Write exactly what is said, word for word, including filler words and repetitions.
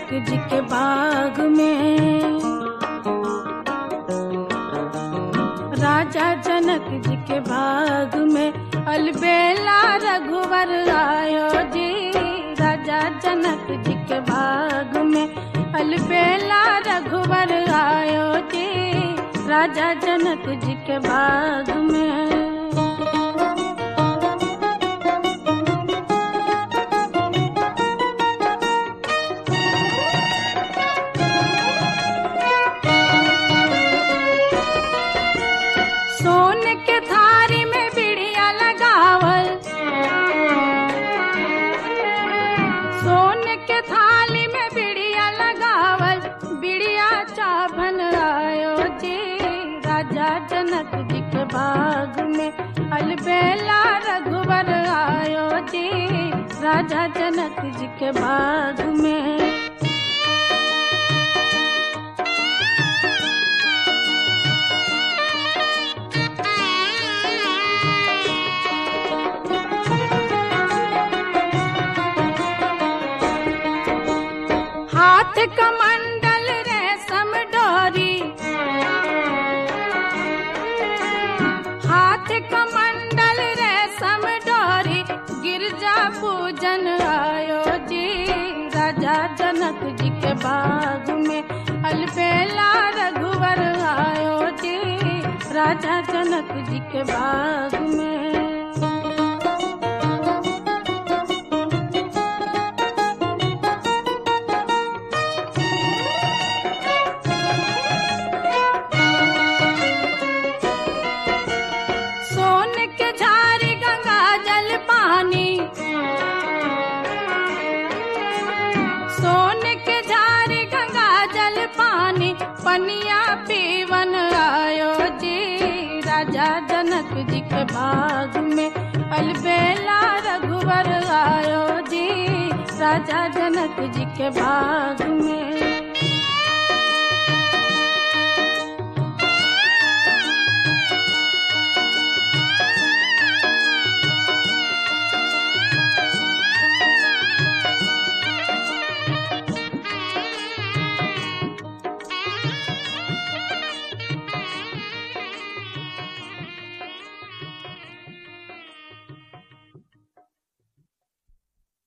जनक जी के बाग में, राजा जनक जी के बाग में अलबेला रघुवर आयो जी। राजा जनक जी के बाग में अलबेला रघुवर आयो जी। राजा जनक जी के बाग में जनक जी के बाग में अलबेला रघुवर आयो जी। राजा जनक जी के बाग में हाथ कमंडल रेशम डोरी, हाथ कमंडल रेशम डोरी गिरजा पूजन आयो जी। राजा जनक जी के बाग में अलबेला रघुवर आयो जी। राजा जनक जी के बाग में पनिया पीवन आयो जी। राजा जनक जी के बाग में अलबेला रघुवर आयो जी। राजा जनक जी के बाग में